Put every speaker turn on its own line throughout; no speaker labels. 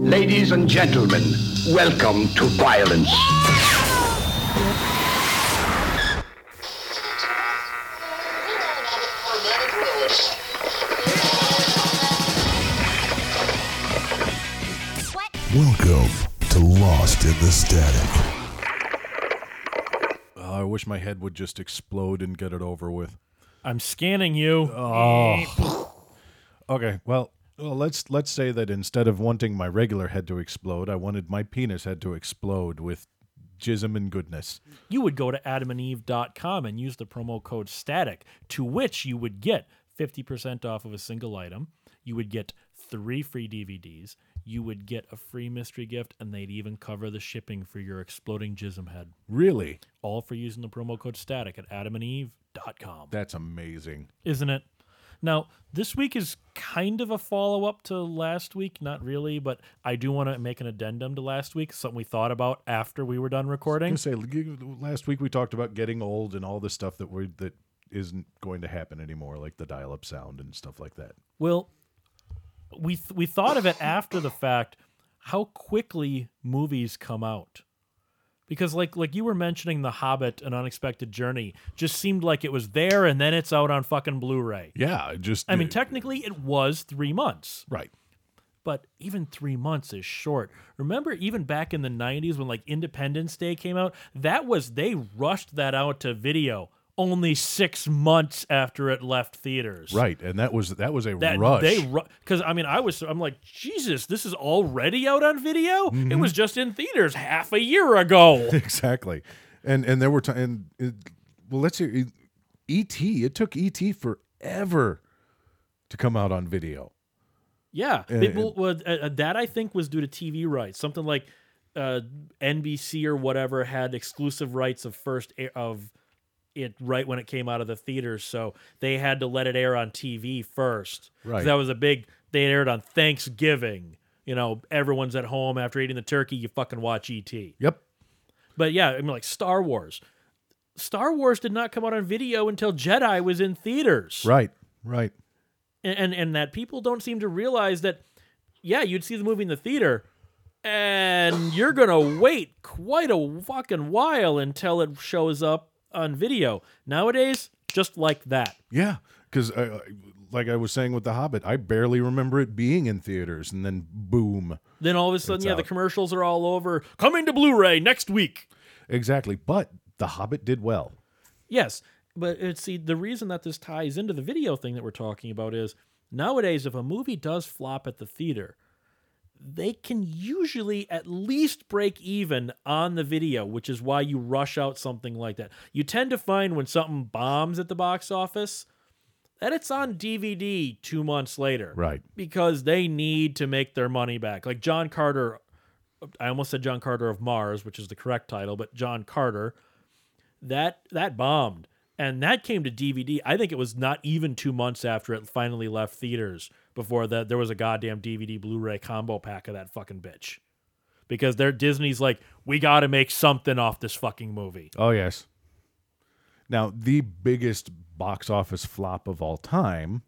Ladies and gentlemen, welcome to violence.
Welcome to Lost in the Static.
I wish my head would just explode and get it over with.
I'm scanning you.
Okay, well, let's say that instead of wanting my regular head to explode, I wanted my penis head to explode with jism and goodness.
You would go to adamandeve.com and use the promo code STATIC, to which you would get 50% off of a single item. You would get 3 free DVDs. You would get a free mystery gift, and they'd even cover the shipping for your exploding jism head.
Really?
All for using the promo code STATIC at adamandeve.com.
That's amazing.
Isn't it? Now, this week is kind of a follow-up to last week. Not really, but I do want to make an addendum to last week, something we thought about after we were done recording.
Last week we talked about getting old and all the stuff that isn't going to happen anymore, like the dial-up sound and stuff like that.
Well, we thought of it after the fact, how quickly movies come out. Because like you were mentioning, The Hobbit, An Unexpected Journey, just seemed like it was there and then it's out on fucking Blu-ray.
Yeah,
I mean, technically it was 3 months.
Right.
But even 3 months is short. Remember, even back in the 90s when like Independence Day came out, they rushed that out to video only 6 months after it left theaters.
Right, and that was a rush.
Because I'm like, Jesus, this is already out on video.
Mm-hmm.
It was just in theaters half a year ago.
Exactly, and there were let's hear E.T. It took E.T. forever to come out on video.
Yeah, that I think was due to TV rights. Something like NBC or whatever had exclusive rights of it right when it came out of the theaters, so they had to let it air on TV first.
Right.
That was they aired on Thanksgiving. You know, everyone's at home after eating the turkey, you fucking watch E.T.
Yep.
But yeah, I mean, like Star Wars. Star Wars did not come out on video until Jedi was in theaters.
Right.
And that people don't seem to realize that, yeah, you'd see the movie in the theater, and you're going to wait quite a fucking while until it shows up on video. Nowadays, just like that.
Yeah, because like I was saying with The Hobbit, I barely remember it being in theaters, and then boom.
Then all of a sudden, the commercials are all over. Coming to Blu-ray next week.
Exactly, but The Hobbit did well.
Yes, but the reason that this ties into the video thing that we're talking about is nowadays, if a movie does flop at the theater, they can usually at least break even on the video, which is why you rush out something like that. You tend to find when something bombs at the box office that it's on DVD 2 months later.
Right.
Because they need to make their money back. Like John Carter, I almost said John Carter of Mars, which is the correct title, but John Carter, that bombed. And that came to DVD. I think it was not even 2 months after it finally left theaters before that there was a goddamn DVD Blu-ray combo pack of that fucking bitch. Because Disney's like, we got to make something off this fucking movie.
Oh, yes. Now, the biggest box office flop of all time,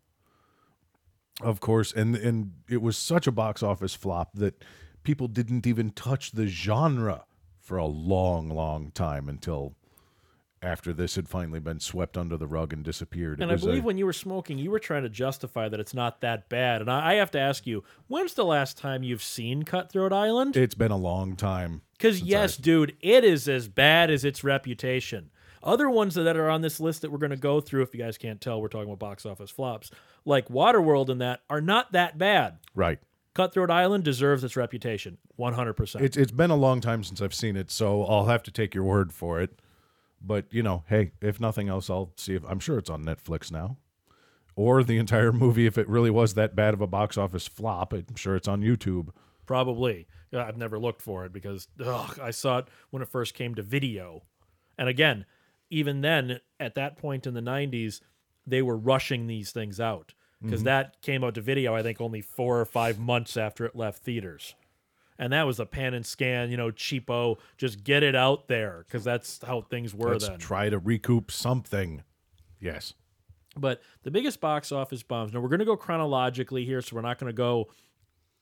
of course, and it was such a box office flop that people didn't even touch the genre for a long, long time until after this had finally been swept under the rug and disappeared.
And I believe when you were smoking, you were trying to justify that it's not that bad. And I have to ask you, when's the last time you've seen Cutthroat Island?
It's been a long time.
Because yes, dude, it is as bad as its reputation. Other ones that are on this list that we're going to go through, if you guys can't tell, we're talking about box office flops, like Waterworld and that, are not that bad.
Right.
Cutthroat Island deserves its reputation, 100%.
It's been a long time since I've seen it, so I'll have to take your word for it. But, hey, if nothing else, I'll see if I'm sure it's on Netflix now. Or the entire movie, if it really was that bad of a box office flop, I'm sure it's on YouTube.
Probably. I've never looked for it because I saw it when it first came to video. And again, even then, at that point in the 90s, they were rushing these things out. Because that came out to video, I think, only 4 or 5 months after it left theaters. And that was a pan and scan, cheapo, just get it out there, because that's how things were then.
Try to recoup something. Yes.
But the biggest box office bombs, now we're going to go chronologically here, so we're not going to go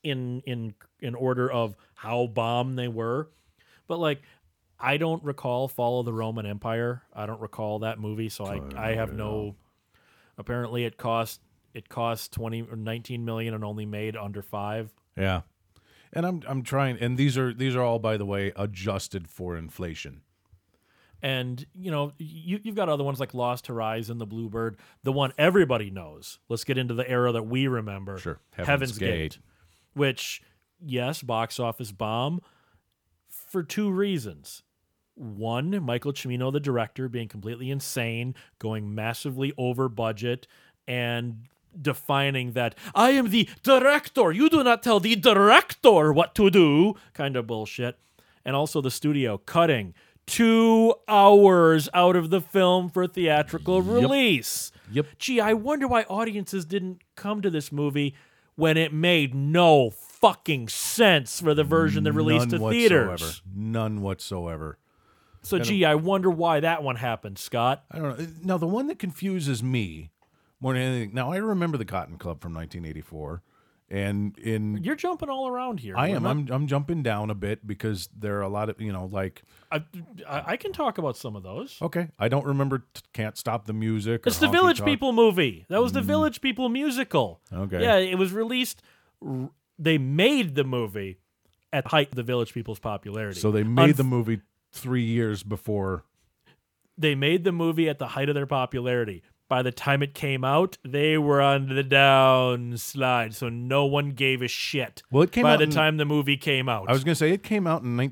in order of how bomb they were. But like, I don't recall Fall of the Roman Empire. I don't recall that movie, so I have no. Apparently, it cost 20 or 19 million and only made under 5.
Yeah. And I'm trying, and these are all, by the way, adjusted for inflation.
And you've got other ones like Lost Horizon, The Bluebird, the one everybody knows. Let's get into the era that we remember.
Sure,
Heaven's Gate, which yes, box office bomb for 2 reasons. One, Michael Cimino, the director, being completely insane, going massively over budget, and defining that I am the director. You do not tell the director what to do, kind of bullshit. And also the studio cutting 2 hours out of the film for theatrical release.
Yep.
Gee, I wonder why audiences didn't come to this movie when it made no fucking sense for the version that released to theaters.
None whatsoever.
So, gee, I wonder why that one happened, Scott.
I don't know. Now, the one that confuses me more than anything. Now, I remember the Cotton Club from 1984, and
you're jumping all around here.
I am. I'm jumping down a bit because there are a lot of like.
I can talk about some of those.
Okay, I don't remember Can't Stop the Music.
It's the Village People movie. That was the Village People musical.
Okay.
Yeah, it was released. They made the movie at the height of the Village People's popularity.
So they made the movie 3 years before.
They made the movie at the height of their popularity. By the time it came out, they were on the downslide, so no one gave a shit.
Well, it came
by
out
the time the movie came out.
I was going to say it came out in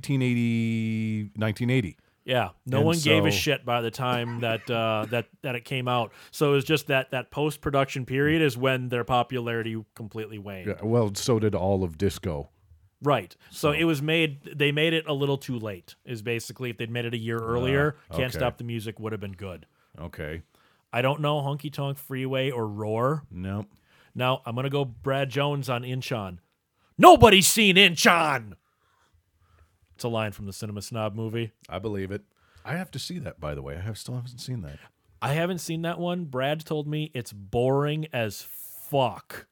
1980.
Yeah, no one gave a shit by the time that that it came out. So it was just that post-production period is when their popularity completely waned.
Yeah, well, so did all of disco.
Right. So it was they made it a little too late, is basically. If they'd made it a year earlier, Can't Stop the Music would have been good.
Okay.
I don't know Honky Tonk Freeway or Roar.
No.
Now, I'm going to go Brad Jones on Inchon. Nobody's seen Inchon! It's a line from the Cinema Snob movie.
I believe it. I have to see that, by the way. Still haven't seen that.
I haven't seen that one. Brad told me it's boring as fuck.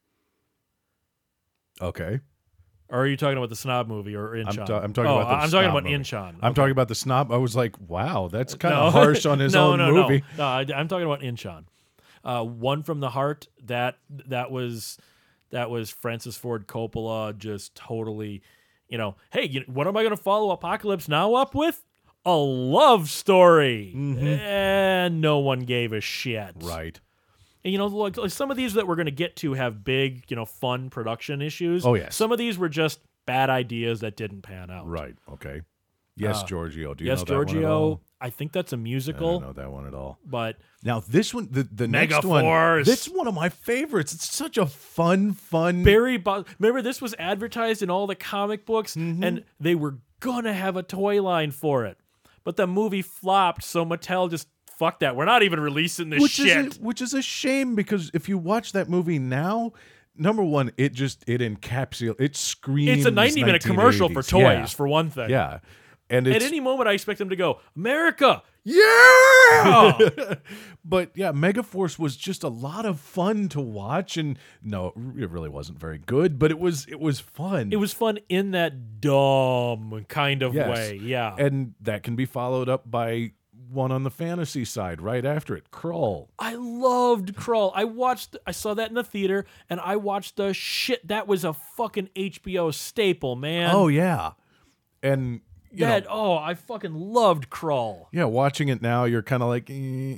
Okay.
Or are you talking about the Snob movie or Inchon?
I'm talking about the
I'm
Snob
talking about
movie.
Inchon.
I'm talking about the Snob. I was like, wow, that's kind of
No.
harsh on his own movie.
No, I'm talking about Inchon. One from the Heart. That was Francis Ford Coppola just totally, hey, what am I going to follow Apocalypse Now up with? A love story. And no one gave a shit.
Right.
And, like some of these that we're going to get to have big, fun production issues.
Oh, yes.
Some of these were just bad ideas that didn't pan out.
Right. Okay. Yes, Giorgio. Do you
Yes,
know that one at
Giorgio.
all?
I think that's a
I
musical.
don't know that one at all.
But
Now, this one, the next one,
Megaforce.
this is one of my favorites. It's such a fun.
remember this was advertised in all the comic books, and they were gonna have a toy line for it, but the movie flopped, so Mattel just fuck that. We're not even releasing this shit.
Which is a shame, because if you watch that movie now, number one, it encapsulates, it screams.
It's a 90-minute commercial for
1980s.
toys,
Yeah.
for one thing.
Yeah. And
At any moment, I expect them to go, America!
yeah. But yeah, Megaforce was just a lot of fun to watch, and no, it really wasn't very good, but it was fun.
It was fun in that dumb kind of
Yes.
way. Yeah.
And that can be followed up by one on the fantasy side right after it, Krull.
I loved Krull. I saw that in the theater, and I watched the shit. That was a fucking HBO staple, man.
Oh yeah. And
I fucking loved Krull.
yeah, watching it now, you're kind of like,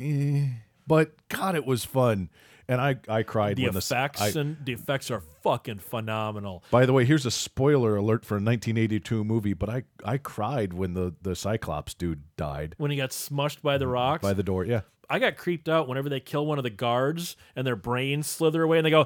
but God, it was fun, and I cried
The
when
the effects are fucking phenomenal.
By the way, here's a spoiler alert for a 1982 movie, but I cried when the Cyclops dude died
When he got smushed by the rocks,
by the door. Yeah,
I got creeped out whenever they kill one of the guards and their brains slither away and they go,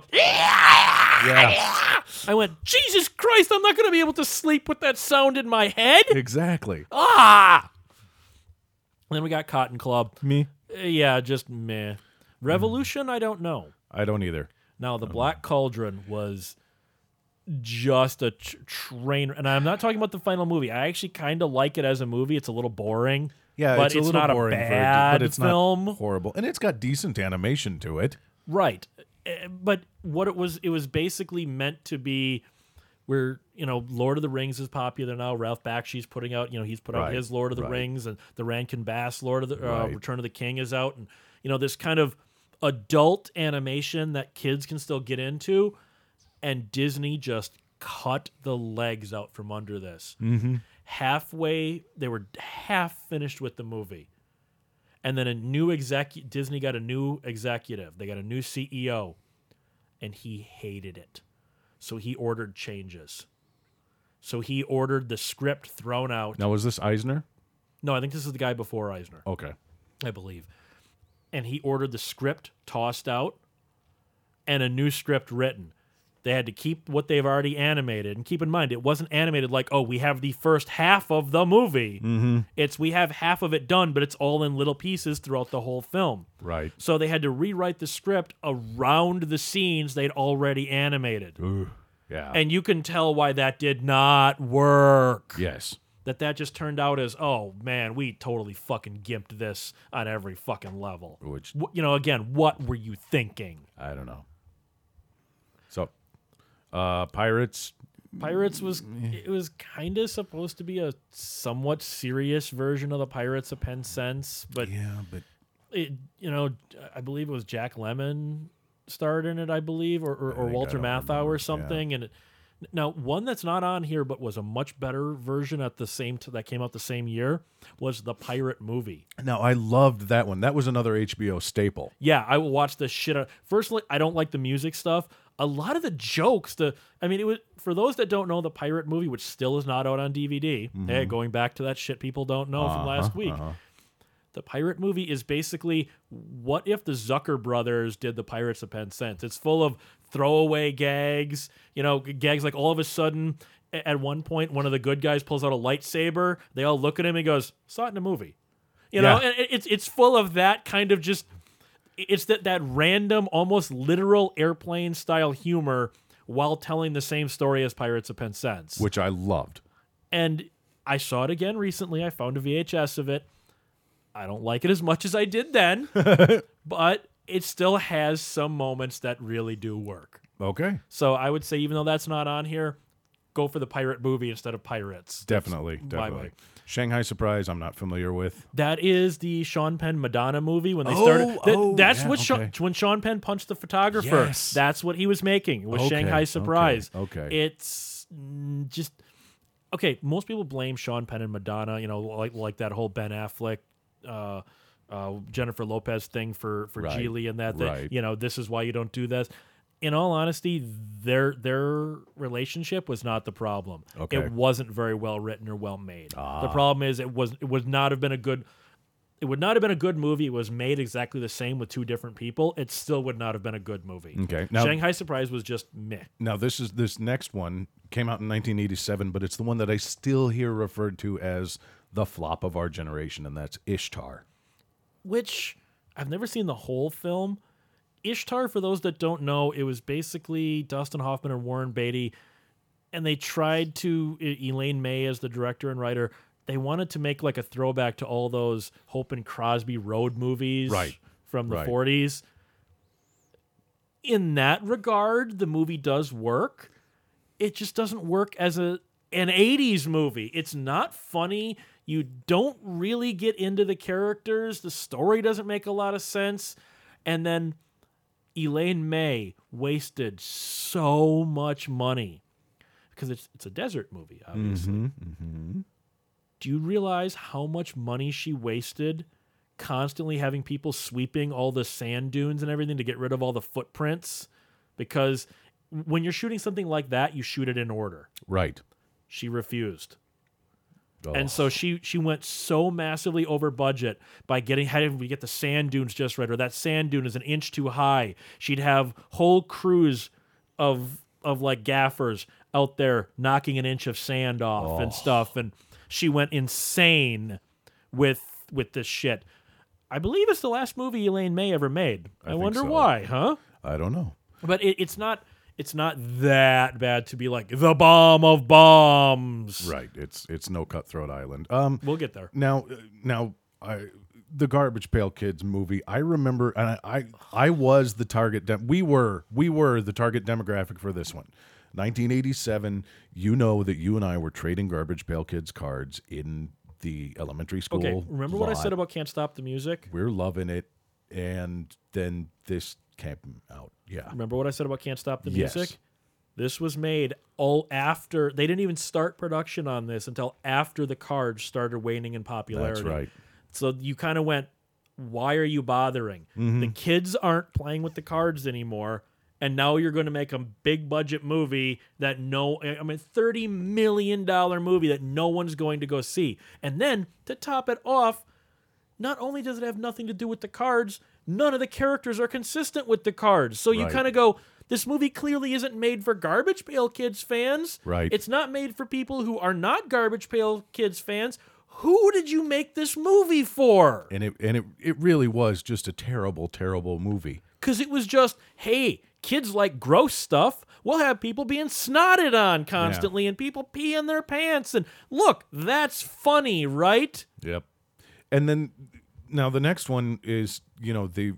yeah,
I went, Jesus Christ, I'm not going to be able to sleep with that sound in my head.
exactly.
Ah! And then we got Cotton Club.
Me,
Yeah, just meh. Revolution, I don't know.
I don't either.
Now, The Black Cauldron was just a train. And I'm not talking about the final movie. I actually kind of like it as a movie. It's a little boring.
Yeah,
but
it's a little
not
boring,
a bad
but it's
film.
not horrible, and it's got decent animation to it.
Right. But what it was basically meant to be where Lord of the Rings is popular now. Ralph Bakshi's putting out, he's put out his Lord of the Rings, and the Rankin Bass Lord of the Return of the King is out, and this kind of adult animation that kids can still get into, and Disney just cut the legs out from under this.
Mm-hmm.
Halfway, they were half finished with the movie, and then Disney got a new executive. They got a new CEO, and he hated it. So he ordered changes. So he ordered the script thrown out.
Now, was this Eisner?
No, I think this is the guy before Eisner.
Okay.
I believe. And he ordered the script tossed out and a new script written. They had to keep what they've already animated. And keep in mind, it wasn't animated like, oh, we have the first half of the movie.
Mm-hmm.
It's we have half of it done, but it's all in little pieces throughout the whole film.
Right.
So they had to rewrite the script around the scenes they'd already animated.
Ooh, yeah.
And you can tell why that did not work.
Yes.
That just turned out as, oh, man, we totally fucking gimped this on every fucking level.
Which,
again, what were you thinking?
I don't know. So, Pirates.
Pirates was kind of supposed to be a somewhat serious version of the Pirates of Penzance, but
Yeah, but
it, I believe it was Jack Lemmon starred in it, I believe, or Walter Matthau or something. Yeah. And now one that's not on here, but was a much better version at the same that came out the same year, was the Pirate movie.
now I loved that one. That was another HBO staple.
Yeah, I will watch the shit out. Firstly, I don't like the music stuff. A lot of the jokes, it was, for those that don't know, the Pirate movie, which still is not out on DVD.
Mm-hmm.
Hey, going back to that shit people don't know from last week. The Pirate movie is basically, what if the Zucker brothers did the Pirates of Penzance? It's full of throwaway gags, gags like all of a sudden, at one point, one of the good guys pulls out a lightsaber. They all look at him and he goes, saw it in a movie. And it's full of that kind of just, it's that random, almost literal airplane style humor while telling the same story as Pirates of Penzance.
Which I loved.
And I saw it again recently. I found a VHS of it. I don't like it as much as I did then, but it still has some moments that really do work.
Okay.
So I would say, even though that's not on here, go for the Pirate movie instead of Pirates.
Definitely.
That's
Definitely. Shanghai Surprise, I'm not familiar with.
That is the Sean Penn Madonna movie when they started. That's when Sean Penn punched the photographer.
Yes.
That's what he was making. It was Shanghai Surprise.
Okay.
It's just okay. Most people blame Sean Penn and Madonna. Like that whole Ben Affleck, Jennifer Lopez thing for
Right.
Geely and that.
Right.
This is why you don't do this. In all honesty, their relationship was not the problem.
Okay.
It wasn't very well written or well made. The problem is it would not have been a good movie. It was made exactly the same with two different people. It still would not have been a good movie.
Okay. Now,
Shanghai Surprise was just meh.
Now, this next one came out in 1987, but it's the one that I still hear referred to as the flop of our generation, and that's Ishtar.
Which I've never seen the whole film. Ishtar, for those that don't know, it was basically Dustin Hoffman and Warren Beatty, and they tried to, Elaine May as the director and writer, they wanted to make like a throwback to all those Hope and Crosby road movies from the 40s. In that regard, the movie does work. It just doesn't work as an 80s movie. It's not funny. You don't really get into the characters. The story doesn't make a lot of sense. And then Elaine May wasted so much money because it's a desert movie, obviously.
Mm-hmm.
Do you realize how much money she wasted constantly having people sweeping all the sand dunes and everything to get rid of all the footprints? Because when you're shooting something like that, you shoot it in order.
Right.
She refused.
Oh.
And so she went so massively over budget by having to get the sand dunes just right, or that sand dune is an inch too high. She'd have whole crews of like gaffers out there knocking an inch of sand off and stuff, and she went insane with this shit. I believe it's the last movie Elaine May ever made. I wonder
so.
why, huh?
I don't know.
But it's not that bad to be like the bomb of bombs.
Right. It's no Cutthroat Island.
We'll get there.
Now, the Garbage Pail Kids movie. I remember, and I was the target. We were the target demographic for this one. 1987. You know that you and I were trading Garbage Pail Kids cards in the elementary school.
Okay, remember what I
lot.
said about Can't Stop the Music?
We're loving it, and then this came out. Yeah.
Remember what I said about Can't Stop the
Yes.
Music? This was made all after. They didn't even start production on this until after the cards started waning in popularity.
That's right.
So you kind of went, why are you bothering?
Mm-hmm.
The kids aren't playing with the cards anymore. And now you're going to make a big budget movie that $30 million movie that no one's going to go see. And then to top it off, not only does it have nothing to do with the cards, none of the characters are consistent with the cards. So you
Right.
kind of go, this movie clearly isn't made for Garbage Pail Kids fans.
Right.
It's not made for people who are not Garbage Pail Kids fans. Who did you make this movie for?
And it really was just a terrible, terrible movie.
Because it was just, hey, kids like gross stuff. We'll have people being snotted on constantly and people pee in their pants. And look, that's funny, right?
Yep. And then now the next one is, you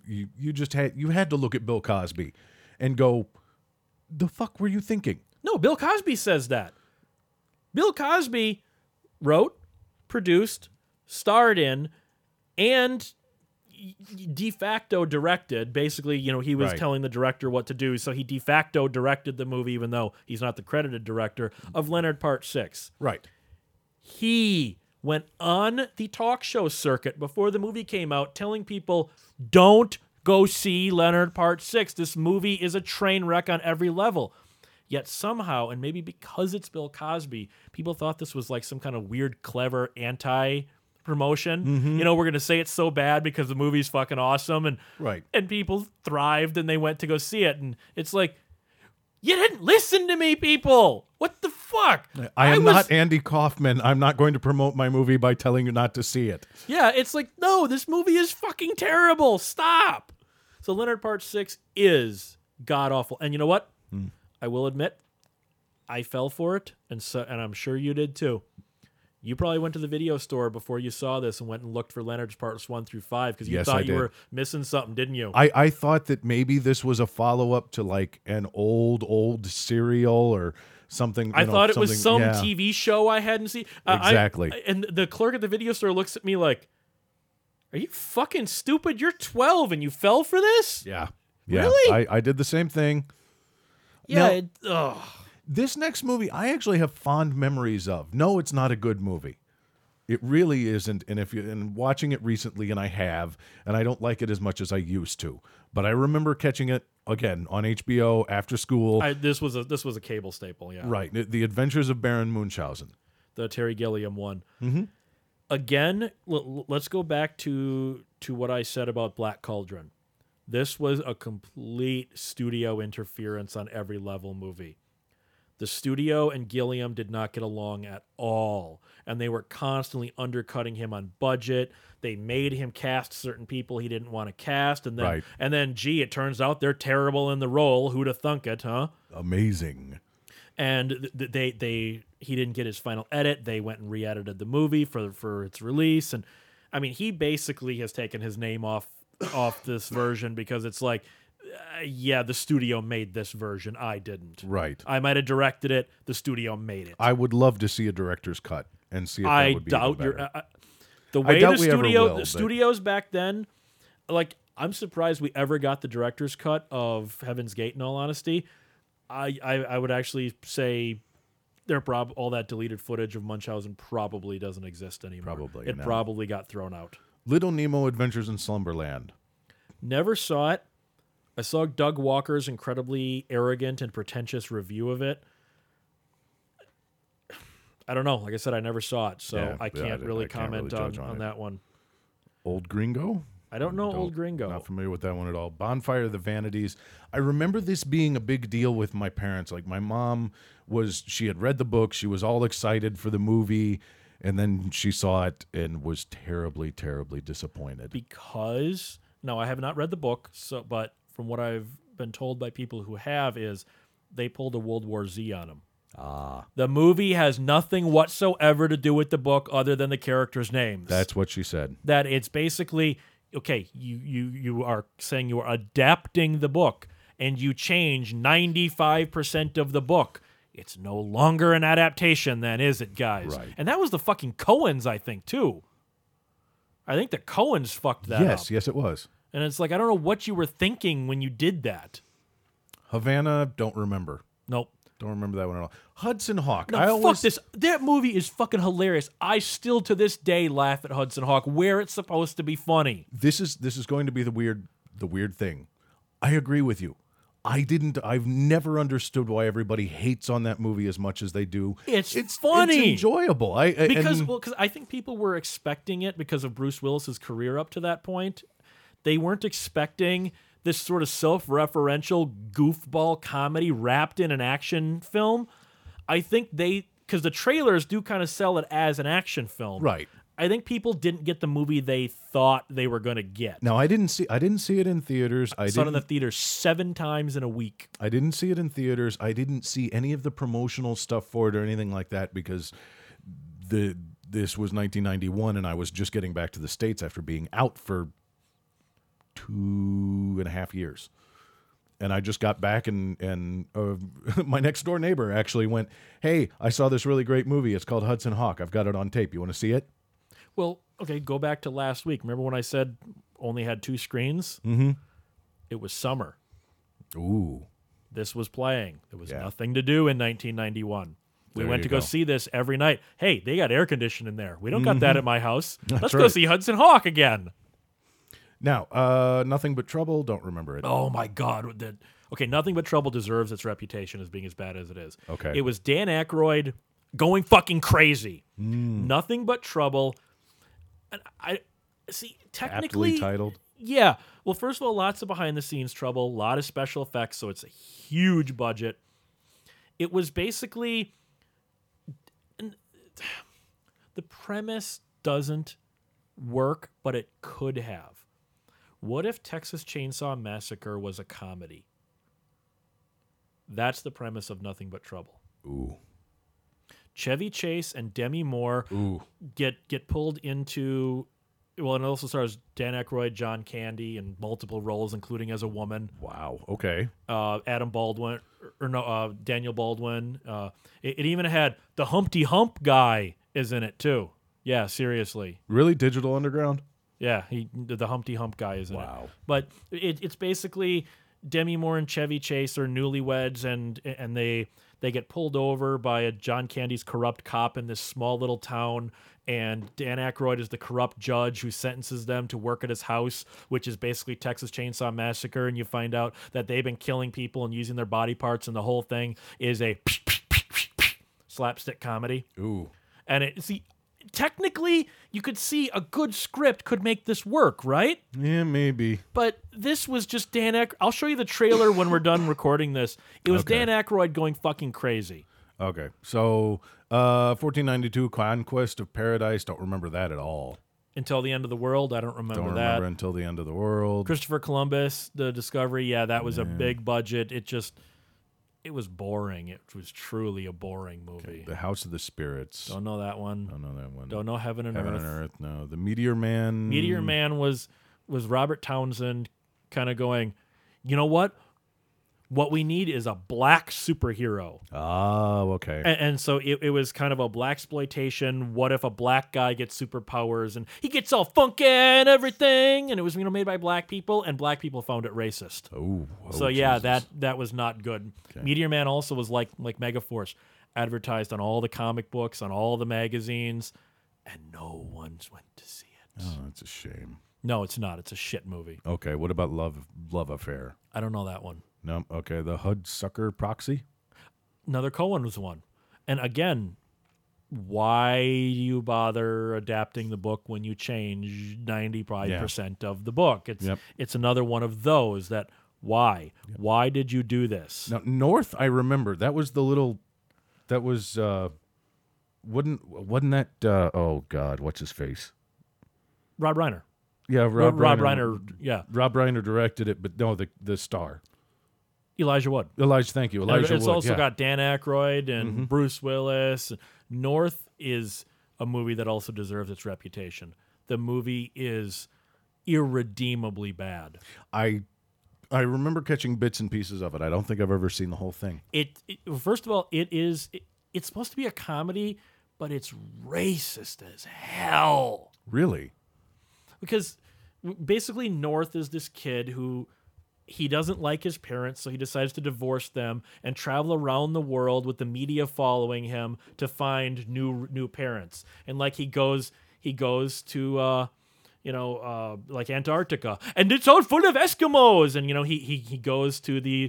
had to look at Bill Cosby and go, the fuck were you thinking?
No, Bill Cosby says that. Bill Cosby wrote, produced, starred in, and de facto directed. Basically, he was
Right.
telling the director what to do, so he de facto directed the movie, even though he's not the credited director, of Leonard Part 6.
Right.
He went on the talk show circuit before the movie came out telling people, don't go see Leonard Part 6. This movie is a train wreck on every level. Yet somehow, and maybe because it's Bill Cosby, people thought this was like some kind of weird, clever anti-promotion.
Mm-hmm.
We're going to say it's so bad because the movie's fucking awesome. And,
Right.
and people thrived and they went to go see it. And it's like, you didn't listen to me, people. What the fuck?
I am
was-
not Andy Kaufman. I'm not going to promote my movie by telling you not to see it.
Yeah, it's like, no, this movie is fucking terrible. Stop. So Leonard Part 6 is god-awful. And you know what? I will admit, I fell for it, and I'm sure you did too. You probably went to the video store before you saw this and went and looked for Leonard's Parts 1 through 5 because you
Yes,
thought
I
you
did.
were missing something, didn't you?
I thought that maybe this was a follow-up to like an old serial or something.
I thought it was some
yeah.
TV show I hadn't seen.
Exactly.
And the clerk at the video store looks at me like, are you fucking stupid? You're 12 and you fell for this?
Yeah. Yeah.
Really?
I did the same thing.
Yeah.
Now- This next movie, I actually have fond memories of. No, it's not a good movie. It really isn't. And watching it recently, and I don't like it as much as I used to. But I remember catching it again on HBO after school.
This was a cable staple, yeah.
Right, The Adventures of Baron Munchausen.
The Terry Gilliam one.
Mm-hmm.
Again, let's go back to what I said about Black Cauldron. This was a complete studio interference on every level movie. The studio and Gilliam did not get along at all, and they were constantly undercutting him on budget. They made him cast certain people he didn't want to cast, and then
Right.
gee, it turns out they're terrible in the role. Who'da thunk it, huh?
Amazing.
And he didn't get his final edit. They went and re-edited the movie for its release, and I mean, he basically has taken his name off this version because it's like, yeah, the studio made this version. I didn't.
Right.
I might have directed it. The studio made it.
I would love to see a director's cut and see if
I
that would be
doubt
even
you're.
better.
The way
doubt
the
we ever
studio,
will,
the
but-
studios back then, like, I'm surprised we ever got the director's cut of Heaven's Gate. In all honesty, I would actually say all that deleted footage of Munchausen probably doesn't exist anymore.
Probably,
it
no.
probably got thrown out.
Little Nemo Adventures in Slumberland.
Never saw it. I saw Doug Walker's incredibly arrogant and pretentious review of it. I don't know. Like I said, I never saw it, so
Yeah,
I
yeah,
can't really
I can't
comment
really judge
on
on it.
that one.
Old Gringo?
I don't know Old Gringo.
Not familiar with that one at all. Bonfire of the Vanities. I remember this being a big deal with my parents. Like, my mom she had read the book. She was all excited for the movie. And then she saw it and was terribly, terribly disappointed.
Because, no, I have not read the book, but from what I've been told by people who have is they pulled a World War Z on him. The movie has nothing whatsoever to do with the book other than the characters' names.
That's what she said.
That it's basically, okay, you are saying you are adapting the book, and you change 95% of the book, it's no longer an adaptation then, is it, guys?
Right.
And that was the fucking Coens, I think, too. I think the Coens fucked that up.
Yes, it was.
And it's like, I don't know what you were thinking when you did that.
Havana, don't remember.
Nope.
Don't remember that one at all. Hudson Hawk.
No, fuck this. That movie is fucking hilarious. I still, to this day, laugh at Hudson Hawk where it's supposed to be funny.
This is going to be the weird thing. I agree with you. I've never understood why everybody hates on that movie as much as they do.
It's funny.
It's enjoyable.
Because I think people were expecting it because of Bruce Willis's career up to that point. They weren't expecting this sort of self-referential goofball comedy wrapped in an action film. I think because the trailers do kind of sell it as an action film.
Right.
I think people didn't get the movie they thought they were going to get.
Now, I didn't see it in theaters. I
saw it in the
didn't
theater 7 times in a week.
I didn't see it in theaters. I didn't see any of the promotional stuff for it or anything like that because this was 1991 and I was just getting back to the States after being out for 2.5 years. And I just got back and my next door neighbor actually went, "Hey, I saw this really great movie. It's called Hudson Hawk. I've got it on tape. You want to see it?"
Well, okay, go back to last week. Remember when I said only had 2 screens?
Mm-hmm.
It was summer.
Ooh.
This was playing. There was nothing to do in 1991. We
There
went
you
to go
go.
see this every night. Hey, they got air conditioning in there. We don't got that at my house. Let's go
right.
see Hudson Hawk again.
Now, Nothing But Trouble, don't remember it.
Oh, my God. Okay, Nothing But Trouble deserves its reputation as being as bad as it is.
Okay.
It was Dan Aykroyd going fucking crazy. Nothing But Trouble. And I see, technically...
Aptly titled.
Yeah. Well, first of all, lots of behind-the-scenes trouble, a lot of special effects, so it's a huge budget. It was basically... The premise doesn't work, but it could have. What if Texas Chainsaw Massacre was a comedy? That's the premise of Nothing But Trouble.
Ooh.
Chevy Chase and Demi Moore
Ooh.
get pulled into... Well, and it also stars Dan Aykroyd, John Candy, in multiple roles, including as a woman.
Wow. Okay.
Adam Baldwin, Daniel Baldwin. It even had the Humpty Hump guy is in it too. Yeah, seriously.
Really? Digital Underground?
Yeah, the Humpty Hump guy is in it.
Wow.
But it's basically Demi Moore and Chevy Chase are newlyweds, and they get pulled over by a John Candy's corrupt cop in this small little town, and Dan Aykroyd is the corrupt judge who sentences them to work at his house, which is basically Texas Chainsaw Massacre, and you find out that they've been killing people and using their body parts, and the whole thing is a slapstick comedy.
Ooh.
And technically, you could see a good script could make this work, right?
Yeah, maybe.
But this was just Dan Aykroyd. I'll show you the trailer when we're done recording this. It was
Okay.
Dan Aykroyd going fucking crazy.
Okay. So, 1492, Conquest of Paradise. Don't remember that at all.
Until the End of the World, I don't remember
Don't
that.
remember Until the End of the World.
Christopher Columbus, The Discovery, yeah, that was a big budget. It was boring. It was truly a boring movie.
The House of the Spirits.
Don't know that one.
Don't know that one.
Don't know Heaven and
Heaven
Earth.
and Earth. No. The Meteor Man.
Meteor Man was Robert Townsend kind of going, you know what? What we need is a black superhero.
Oh, okay.
And so it was kind of a blaxploitation. What if a black guy gets superpowers and he gets all funky and everything? And it was made by black people, and black people found it racist.
Oh,
So yeah,
Jesus.
that was not good.
Okay.
Meteor Man also was like Megaforce, advertised on all the comic books, on all the magazines, and no one's went to see it.
Oh, that's a shame.
No, it's not. It's a shit movie.
Okay, what about Love Affair?
I don't know that one.
No. Okay, The Hudsucker Proxy.
Another Coen was one. And again, why do you bother adapting the book when you change 95% of the book? It's another one of those that why? Yep. Why did you do this?
Now, North, I remember. That was the little that was wasn't that oh god, what's his face?
Rob Reiner.
Yeah,
Rob Reiner, yeah.
Rob Reiner directed it, but no, the star.
Elijah Wood.
Thank you. Elijah
It's
Wood.
also
yeah.
got Dan Aykroyd and Bruce Willis. North is a movie that also deserves its reputation. The movie is irredeemably bad.
I I remember catching bits and pieces of it. I don't think I've ever seen the whole thing.
First of all, it's supposed to be a comedy, but it's racist as hell.
Really?
Because basically North is this kid who he doesn't like his parents, so he decides to divorce them and travel around the world with the media following him to find new parents. And like he goes to like Antarctica, and it's all full of Eskimos. And he goes to the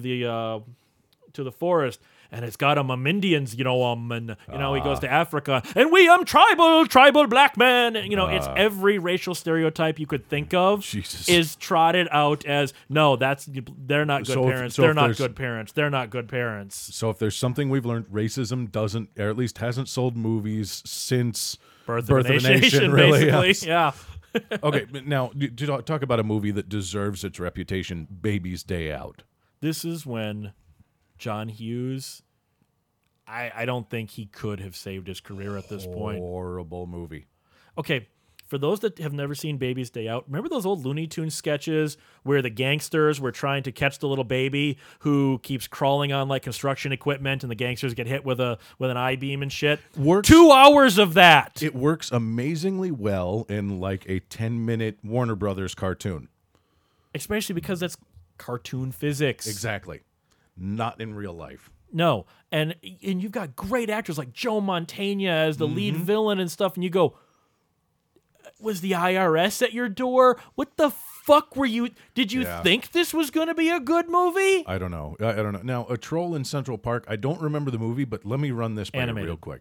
forest, and it's got Amindians, he goes to Africa, and we tribal black men. And, it's every racial stereotype you could think of
Jesus.
is trotted out as, no, they're not good parents. They're not good parents. They're not good parents.
So if there's something we've learned, racism doesn't, or at least hasn't sold movies since
Birth of a Nation,
really.
basically.
Yes.
Yeah.
Okay, but now to talk about a movie that deserves its reputation, Baby's Day Out.
This is when John Hughes, I don't think he could have saved his career at this point.
Horrible movie.
Okay, for those that have never seen Baby's Day Out, remember those old Looney Tunes sketches where the gangsters were trying to catch the little baby who keeps crawling on like construction equipment, and the gangsters get hit with an I-beam and shit?
Works.
2 hours of that.
It works amazingly well in like a 10-minute Warner Brothers cartoon.
Especially because that's cartoon physics.
Exactly. Not in real life.
No, and you've got great actors like Joe Mantegna as the lead villain and stuff, and you go, was the IRS at your door? What the fuck were you? Did you think this was going to be a good movie?
I don't know. I don't know. Now, A Troll in Central Park, I don't remember the movie, but let me run this by you real quick.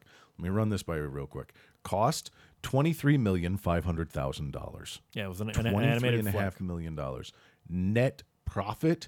Cost $23,500,000.
Yeah, it was an animated flick.
$23.5 million. Net profit,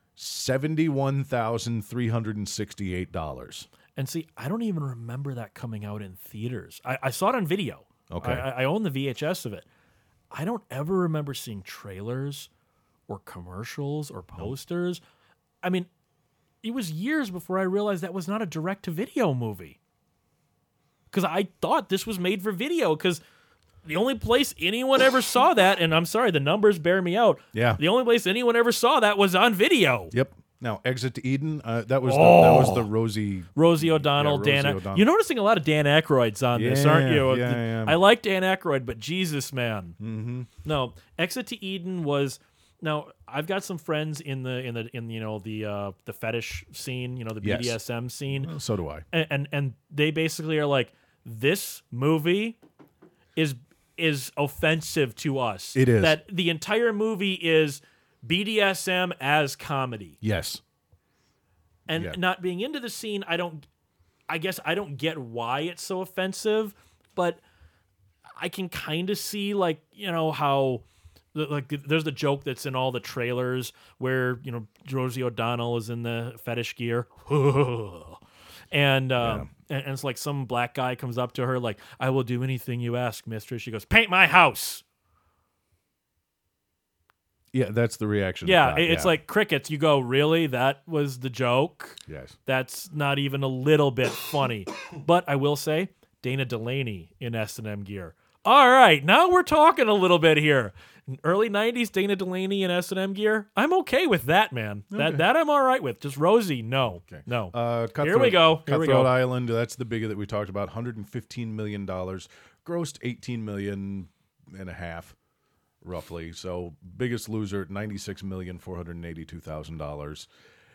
$71,368.
And see, I don't even remember that coming out in theaters. I saw it on video.
Okay.
I own the VHS of it. I don't ever remember seeing trailers or commercials or posters. I mean, it was years before I realized that was not a direct-to-video movie. Because I thought this was made for video, because the only place anyone ever saw that, and I'm sorry, the numbers bear me out.
Yeah.
The only place anyone ever saw that was on video.
Yep. Now, Exit to Eden, that was the Rosie
O'Donnell,
Rosie
Dan.
O'Donnell.
You're noticing a lot of Dan Aykroyd's on this, aren't you?
Yeah.
I like Dan Aykroyd, but Jesus, man.
Mm-hmm.
No, Exit to Eden was. Now, I've got some friends in the fetish scene, the BDSM scene.
Well, so do I.
And they basically are like, this movie is offensive to us.
It is.
That the entire movie is BDSM as comedy.
Yes.
And not being into the scene, I guess I don't get why it's so offensive, but I can kind of see how there's the joke that's in all the trailers where, Rosie O'Donnell is in the fetish gear. And it's like some black guy comes up to her like, I will do anything you ask, mistress. She goes, paint my house.
Yeah, that's the reaction.
Yeah, it's like crickets. You go, really? That was the joke?
Yes.
That's not even a little bit funny. But I will say, Dana Delaney in S&M gear. All right, now we're talking a little bit here. In early 90s, Dana Delaney in S&M gear. I'm okay with that, man.
Okay.
That I'm all right with. Just Rosie, no.
Okay.
No.
Here
we go.
Cutthroat Island, that's the biggie that we talked about. $115 million. Grossed $18.5 million, roughly. So biggest loser, $96,482,000.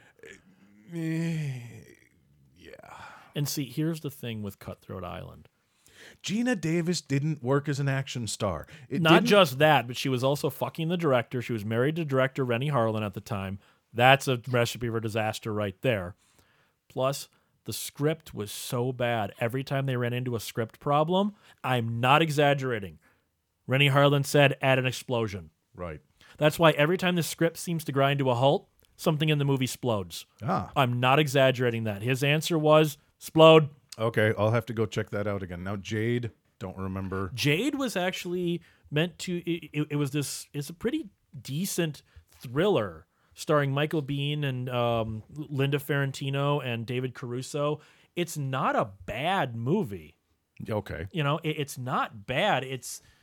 Yeah.
And see, here's the thing with Cutthroat Island.
Gina Davis didn't work as an action star.
Not just that, but she was also fucking the director. She was married to director Rennie Harlan at the time. That's a recipe for disaster right there. Plus, the script was so bad. Every time they ran into a script problem, I'm not exaggerating, Rennie Harlan said, add an explosion.
Right.
That's why every time the script seems to grind to a halt, something in the movie explodes.
Ah.
I'm not exaggerating that. His answer was, explode.
Okay, I'll have to go check that out again. Now, Jade, don't remember.
Jade was actually meant to. It's a pretty decent thriller starring Michael Biehn and Linda Ferrantino and David Caruso. It's not a bad movie.
Okay.
It's not bad. It's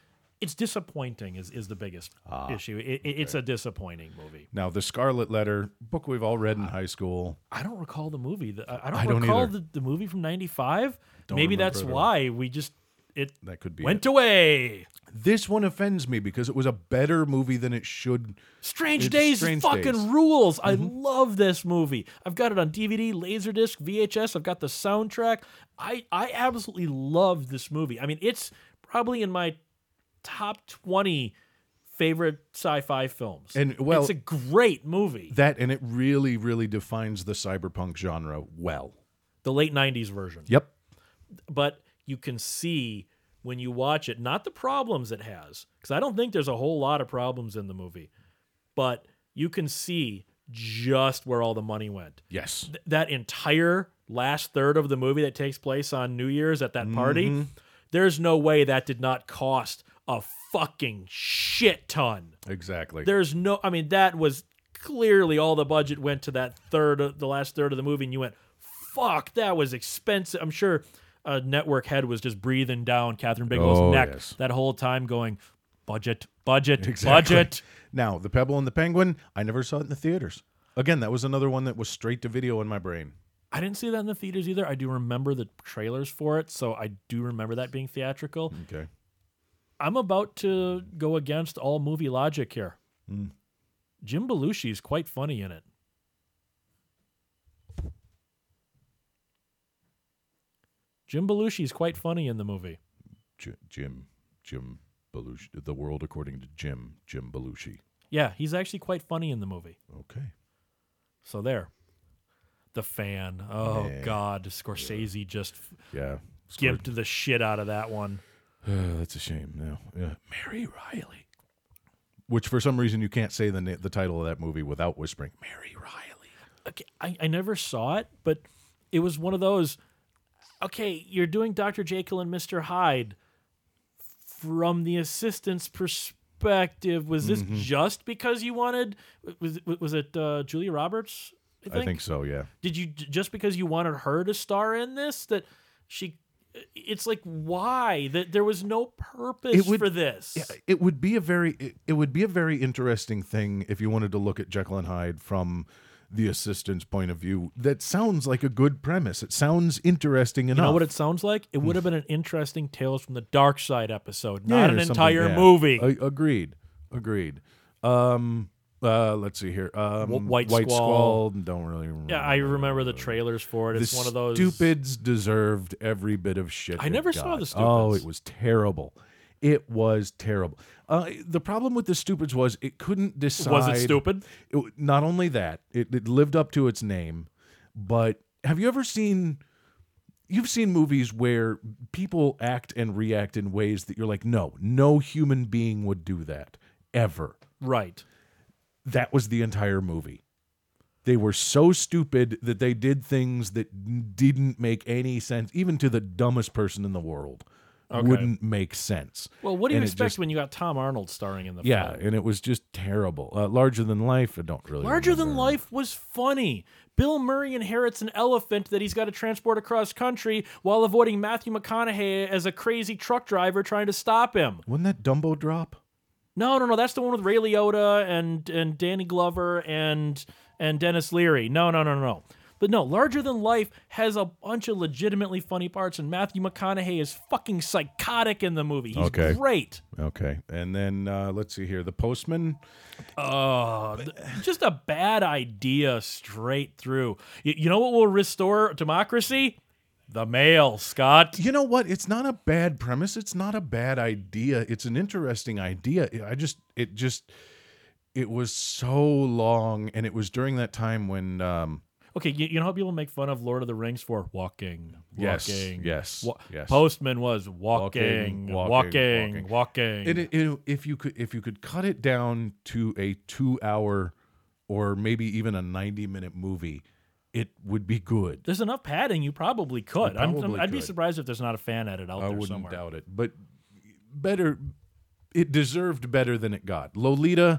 it's disappointing is the biggest issue. It's a disappointing movie.
Now, The Scarlet Letter, book we've all read in high school.
I don't recall the movie. I
I
don't
don't
recall
either.
the movie from 95.
Don't
Maybe
remember
that's
it at all.
why we just
That could be
went
it.
away.
This one offends me because it was a better movie than it should.
Strange
It's
Days
Strange
fucking
Days.
rules. I love this movie. I've got it on DVD, Laserdisc, VHS. I've got the soundtrack. I absolutely love this movie. I mean, it's probably in my top 20 favorite sci-fi films.
And, well,
it's a great movie.
That, and it really, really defines the cyberpunk genre well.
The late 90s version.
Yep.
But you can see when you watch it, not the problems it has, because I don't think there's a whole lot of problems in the movie, but you can see just where all the money went.
Yes.
That entire last third of the movie that takes place on New Year's at that party, there's no way that did not cost a fucking shit ton.
Exactly.
There's no, I mean, that was clearly all the budget went to that the last third of the movie, and you went, fuck, that was expensive. I'm sure a network head was just breathing down Catherine Bigelow's neck that whole time going, budget,
Exactly.
budget.
Now, The Pebble and the Penguin, I never saw it in the theaters. Again, that was another one that was straight to video in my brain.
I didn't see that in the theaters either. I do remember the trailers for it, so I do remember that being theatrical.
Okay.
I'm about to go against all movie logic here. Jim Belushi is quite funny in it. Jim Belushi is quite funny in the movie.
Jim Belushi. The World According to Jim Belushi.
Yeah, he's actually quite funny in the movie.
Okay.
So there. The Fan. Oh,
Yeah.
God. Scorsese just
Yeah.
gimped the shit out of that one.
That's a shame. No. Yeah. Mary Riley. Which, for some reason, you can't say the title of that movie without whispering, Mary Riley.
Okay, I never saw it, but it was one of those, okay, you're doing Dr. Jekyll and Mr. Hyde from the assistant's perspective. Was this just because you wanted, was it Julia Roberts?
I think so, yeah.
Did you, just because you wanted her to star in this, that she, it's like, why? That there was no purpose for this.
Yeah, it would be a very interesting thing if you wanted to look at Jekyll and Hyde from the assistant's point of view. That sounds like a good premise. It sounds interesting enough.
You know what it sounds like? It would have been an interesting Tales from the Dark Side episode,
Yeah,
not an
or something,
entire
yeah.
movie.
Agreed. Let's see here.
White
Squall.
Squall.
Don't really remember.
Yeah, I remember the trailers for it. It's
The
one of those.
Stupids deserved every bit of shit.
I
they
never saw
got.
The Stupids.
Oh, it was terrible. It was terrible. The problem with The Stupids was it couldn't decide.
Was it stupid?
Not only that, it lived up to its name, but have you ever seen... You've seen movies where people act and react in ways that you're like, no human being would do that, ever.
Right.
That was the entire movie. They were so stupid that they did things that didn't make any sense, even to the dumbest person in the world.
Okay.
Wouldn't make sense.
Well, what do you
And it
expect
just-
when you got Tom Arnold starring in the
Yeah,
film?
and it was just terrible. Larger Than Life, I don't really
Larger Than
remember.
Life was funny. Bill Murray inherits an elephant that he's got to transport across country while avoiding Matthew McConaughey as a crazy truck driver trying to stop him.
Wasn't that Dumbo Drop?
No. That's the one with Ray Liotta and Danny Glover and Dennis Leary. No. But no, Larger Than Life has a bunch of legitimately funny parts, and Matthew McConaughey is fucking psychotic in the movie. He's
Okay.
great.
Okay. And then, let's see here. The Postman.
Just a bad idea straight through. You know what will restore democracy? The mail, Scott.
You know what? It's not a bad premise. It's not a bad idea. It's an interesting idea. It was so long, and it was during that time when...
Okay, you know how people make fun of Lord of the Rings for walking.
Yes.
Postman was walking.
Walking.
Walking.
If you could cut it down to a 2-hour or maybe even a 90-minute movie, it would be good.
There's enough padding, you probably could. I'd be
could.
surprised if there's not a fan edit out
I
there
wouldn't
somewhere.
doubt it. But better, it deserved better than it got. Lolita...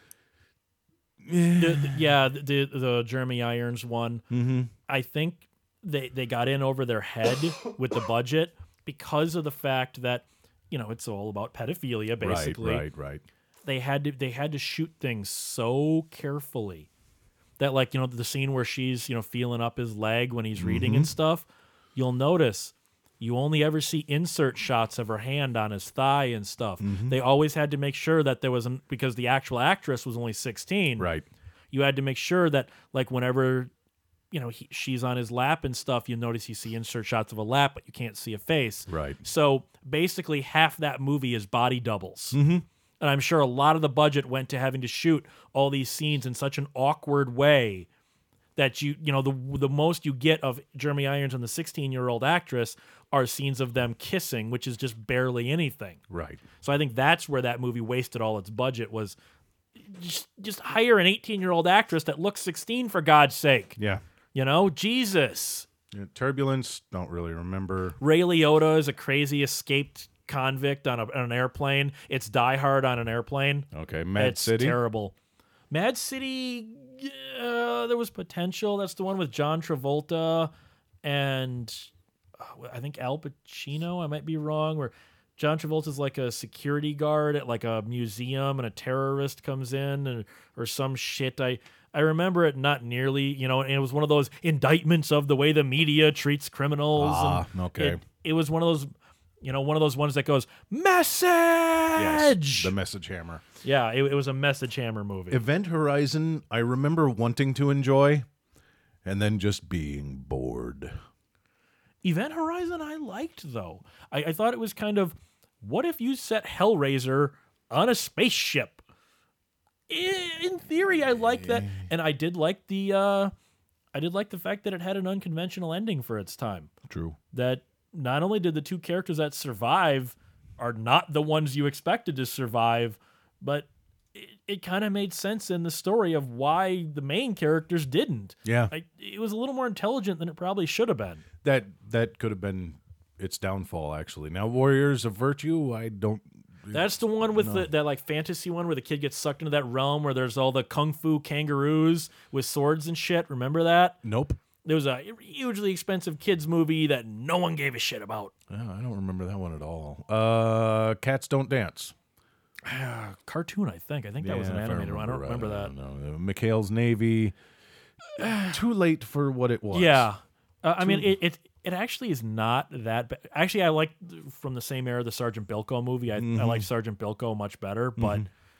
The Jeremy Irons one.
Mm-hmm.
I think they got in over their head with the budget because of the fact that it's all about pedophilia basically.
Right.
They had to shoot things so carefully that, like, the scene where she's, feeling up his leg when he's reading and stuff, you'll notice you only ever see insert shots of her hand on his thigh and stuff. They always had to make sure that there wasn't, because the actual actress was only 16.
Right.
You had to make sure that, like, whenever, she's on his lap and stuff, you notice you see insert shots of a lap, but you can't see a face.
Right.
So basically half that movie is body doubles. And I'm sure a lot of the budget went to having to shoot all these scenes in such an awkward way that the most you get of Jeremy Irons and the 16-year-old actress are scenes of them kissing, which is just barely anything.
Right.
So I think that's where that movie wasted all its budget, was just hire an 18-year-old actress that looks 16, for God's sake.
Yeah.
Jesus.
Yeah, Turbulence, don't really remember.
Ray Liotta is a crazy escaped convict on an airplane. It's Die Hard on an airplane.
Okay, Mad City.
It's terrible. Mad City, there was potential. That's the one with John Travolta and I think Al Pacino. I might be wrong. Where John Travolta's like a security guard at like a museum, and a terrorist comes in, or some shit. I remember it not nearly, and it was one of those indictments of the way the media treats criminals.
Okay.
It was one of those, one of those ones that goes, message!
Yes, the Message Hammer.
Yeah, it was a Message Hammer movie.
Event Horizon, I remember wanting to enjoy, and then just being bored.
Event Horizon I liked, though. I thought it was kind of, what if you set Hellraiser on a spaceship? In theory, I like that, and I did like the fact that it had an unconventional ending for its time.
True.
That not only did the two characters that survive are not the ones you expected to survive, but it kind of made sense in the story of why the main characters didn't.
Yeah.
It was a little more intelligent than it probably should have been.
That could have been its downfall, actually. Now, Warriors of Virtue, I don't...
That's the one with that like fantasy one where the kid gets sucked into that realm where there's all the kung fu kangaroos with swords and shit. Remember that?
Nope.
There was a hugely expensive kids movie that no one gave a shit about.
Oh, I don't remember that one at all. Cats Don't Dance.
Cartoon, I think. I think that was an animated one. I don't remember that.
No. McHale's Navy. Too late for what it was.
Yeah. I mean, it actually is not that bad. Actually, I like, from the same era, the Sergeant Bilko movie. I like Sergeant Bilko much better, but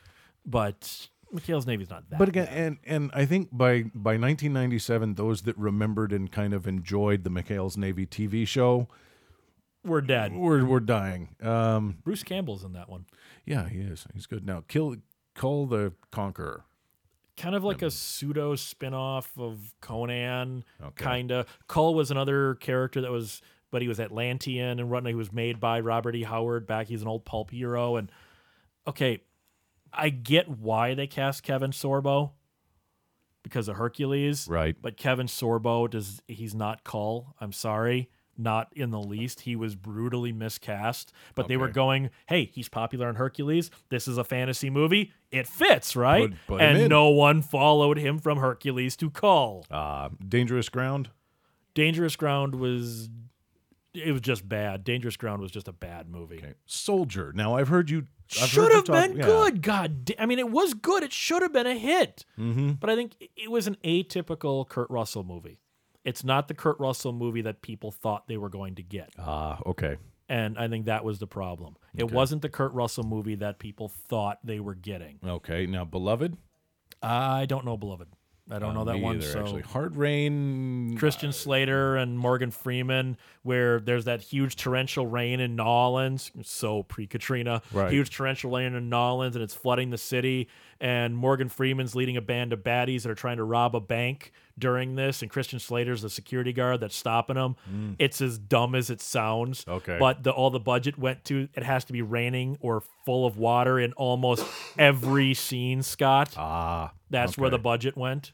McHale's Navy's not that
But again,
bad.
and I think by 1997, those that remembered and kind of enjoyed the McHale's Navy TV show
We're dead.
were dying.
Bruce Campbell's in that one.
Yeah, he is. He's good. Now, Kull the Conqueror.
Kind of like a pseudo spin-off of Conan,
Okay.
kind of. Kull was another character but he was Atlantean and whatnot. He was made by Robert E. Howard back. He's an old pulp hero. And, okay, I get why they cast Kevin Sorbo because of Hercules.
Right.
But Kevin Sorbo, he's not Kull. I'm sorry. Not in the least. He was brutally miscast. But they were
Okay.
going, hey, he's popular in Hercules. This is a fantasy movie. It fits, right?
Put him
and
in.
no one followed him from Hercules to Kull.
Dangerous Ground.
Dangerous Ground was just bad. Dangerous Ground was just a bad movie.
Okay. Soldier. Now, I've heard you
Should have
talk-
been
yeah.
good. I mean, it was good. It should have been a hit. Mm-hmm. But I think it was an atypical Kurt Russell movie. It's not the Kurt Russell movie that people thought they were going to get.
Okay.
And I think that was the problem. It wasn't the Kurt Russell movie that people thought they were getting.
Okay. Now, Beloved.
I don't know Beloved. I don't know that
Me
one.
either,
So
actually. Hard Rain.
Christian Slater and Morgan Freeman, where there's that huge torrential rain in New Orleans. So pre-Katrina.
Right.
Huge torrential rain in New Orleans, and it's flooding the city. And Morgan Freeman's leading a band of baddies that are trying to rob a bank during this, and Christian Slater's the security guard that's stopping them. It's as dumb as it sounds.
Okay.
But all the budget went to, it has to be raining or full of water in almost every scene, Scott. That's where the budget went.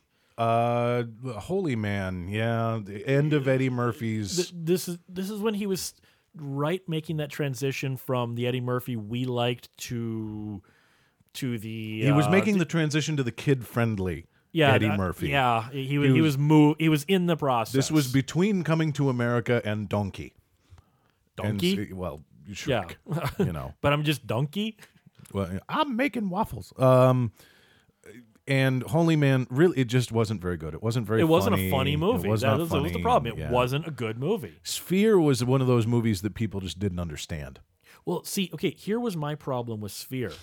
Holy Man. Yeah. The end of Eddie Murphy's.
This is when he was making that transition from the Eddie Murphy we liked to the
he was making the transition to the kid-friendly Eddie Murphy.
Yeah, he was in the process.
This was between Coming to America and Donkey.
Donkey?
And, well, Shrek.
Yeah.
You know.
But I'm just Donkey.
Well, I'm making waffles. And Holy Man, really, it just wasn't very good. It wasn't very.
It wasn't
funny.
a funny movie.
It was
that
not
was
funny.
the problem. It
Yeah.
wasn't a good movie.
Sphere was one of those movies that people just didn't understand.
Well, see, okay, here was my problem with Sphere.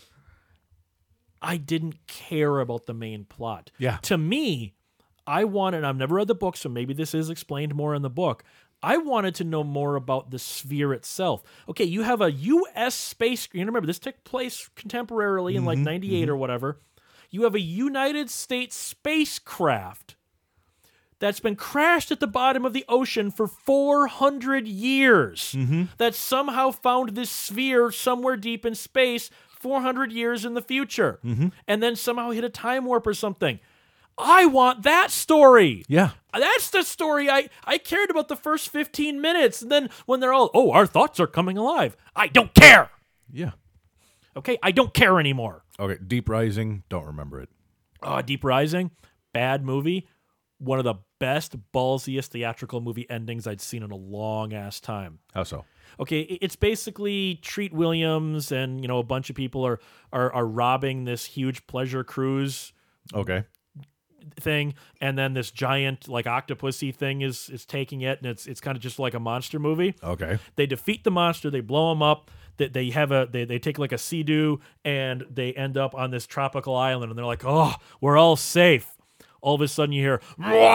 I didn't care about the main plot.
Yeah.
To me, I wanted, I've never read the book, so maybe this is explained more in the book. I wanted to know more about the Sphere itself. Okay, you have a U.S. space, you remember, this took place contemporarily in like 98 or whatever. You have a United States spacecraft that's been crashed at the bottom of the ocean for 400 years that somehow found this sphere somewhere deep in space 400 years in the future and then somehow hit a time warp or something. I want that story.
Yeah.
That's the story. I cared about the first 15 minutes. And then when they're all, oh, our thoughts are coming alive. I don't care.
Yeah.
Okay, I don't care anymore.
Okay, Deep Rising, don't remember it.
Deep Rising, bad movie. One of the best, ballsiest theatrical movie endings I'd seen in a long-ass time.
How so?
Okay, it's basically Treat Williams and, a bunch of people are robbing this huge pleasure cruise
Okay.
thing, and then this giant, like, octopusy thing is taking it, and it's kind of just like a monster movie.
Okay.
They defeat the monster, they blow him up, they take like a Sea-Doo, and they end up on this tropical island, and they're like, oh, we're all safe. All of a sudden you hear,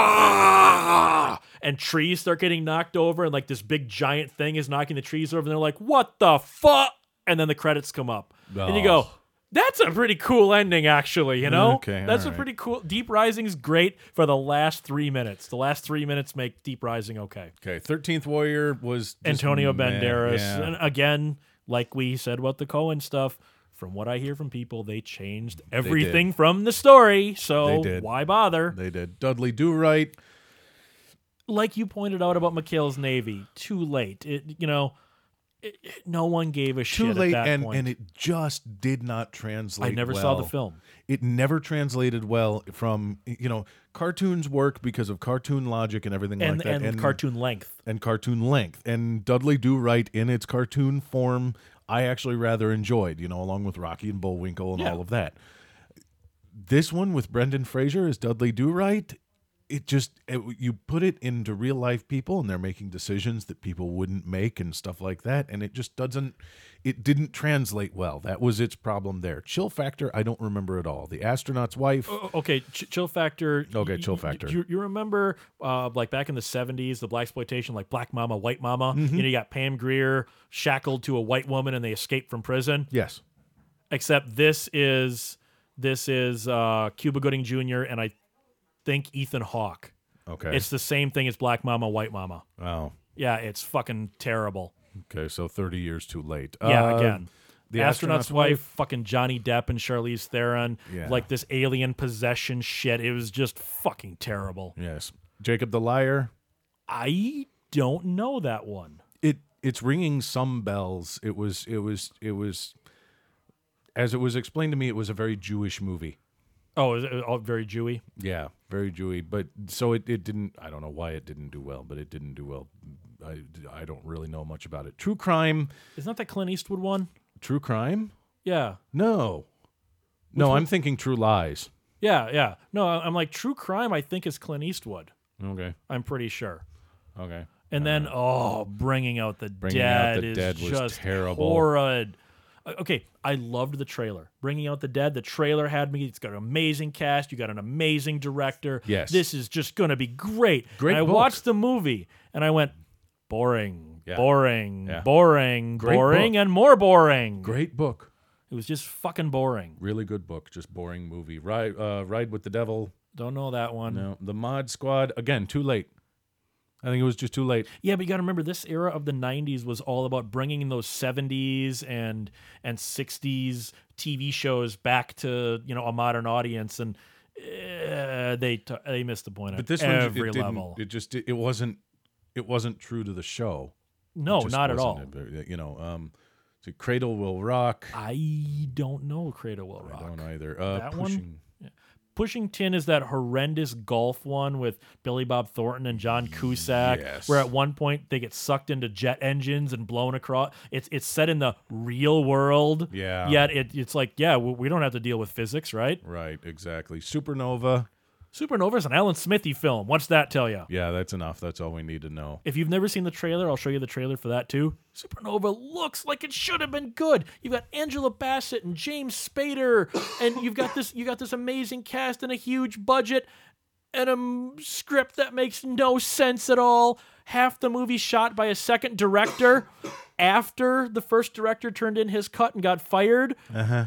"Wah!" and trees start getting knocked over, and like this big giant thing is knocking the trees over, and they're like, what the fuck? And then the credits come up. And you go, that's a pretty cool ending, actually, you know?
Okay,
That's
all
a
right.
pretty cool. Deep Rising's great for the last 3 minutes. The last 3 minutes make Deep Rising okay.
Okay, 13th Warrior was just
Antonio
meh,
Banderas.
yeah.
And again, like we said about the Coen stuff, from what I hear from people, they changed everything from the story. So
They did.
why bother?
They did. Dudley Do Right.
Like you pointed out about McHale's Navy, too late. No one gave a shit
Too late,
at that point.
and it just did not translate.
I never saw the
well.
film.
It never translated well from, cartoons work because of cartoon logic and everything
And,
like that.
and cartoon length.
And cartoon length. And Dudley Do Right in its cartoon form, I actually rather enjoyed, along with Rocky and Bullwinkle and
Yeah.
all of that. This one with Brendan Fraser as Dudley Do Right, you put it into real life people and they're making decisions that people wouldn't make and stuff like that. And it didn't translate well. That was its problem there. Chill Factor, I don't remember at all. The Astronaut's Wife.
Okay, Chill Factor.
Okay, Chill Factor.
You remember, like back in the 70s, the blaxploitation, like Black Mama, White Mama.
Mm-hmm.
You got Pam Grier shackled to a white woman and they escape from prison.
Yes.
Except this is Cuba Gooding Jr. and I think Ethan Hawke.
Okay.
It's the same thing as Black Mama, White Mama.
Oh.
Yeah, it's fucking terrible.
Okay, so 30 years too late.
Yeah, again.
The
Astronaut's Wife, fucking Johnny Depp and Charlize Theron,
Yeah.
like this alien possession shit. It was just fucking terrible.
Yes. Jacob the Liar.
I don't know that one.
It's ringing some bells. It was as it was explained to me, it was a very Jewish movie.
Oh, is it all very Jewy?
Yeah, very Jewy. But so it didn't. I don't know why it didn't do well, but it didn't do well. I don't really know much about it. True Crime.
Isn't that Clint Eastwood one?
True Crime?
Yeah.
No. No, I'm thinking True Lies.
Yeah. No, I'm like, True Crime, I think, is Clint Eastwood.
Okay.
I'm pretty sure.
Okay.
And then, Bringing Out the
Bringing Out
Dead
the
is
Dead was
just
terrible.
horrid. Okay, I loved the trailer. Bringing Out the Dead, the trailer had me. It's got an amazing cast. You got an amazing director.
Yes.
This is just going to be great.
Great
And I
book.
watched the movie, and I went, boring,
Yeah.
boring,
Yeah.
boring,
Great
boring,
book.
and more boring.
Great book.
It was just fucking boring.
Really good book. Just boring movie. Ride with the Devil.
Don't know that one.
No. The Mod Squad. Again, too late. I think it was just too late.
Yeah, but you got to remember, this era of the 90s was all about bringing in those 70s and 60s TV shows back to, a modern audience, and they missed the point
But this
at
one,
every
it didn't.
level.
It wasn't true to the show.
No,
It just
not at all.
wasn't. So Cradle Will Rock.
I don't know Cradle Will
I
Rock.
don't either.
That one?
Pushing.
Pushing Tin is that horrendous golf one with Billy Bob Thornton and John Cusack,
Yes.
where at one point they get sucked into jet engines and blown across. It's set in the real world.
Yeah.
Yet it's like, yeah, we don't have to deal with physics, right?
Right, exactly. Supernova.
Supernova is an Alan Smithy film. What's that tell you?
Yeah, that's enough. That's all we need to know.
If you've never seen the trailer, I'll show you the trailer for that too. Supernova looks like it should have been good. You've got Angela Bassett and James Spader, and you got this amazing cast and a huge budget and a script that makes no sense at all. Half the movie shot by a second director after the first director turned in his cut and got fired.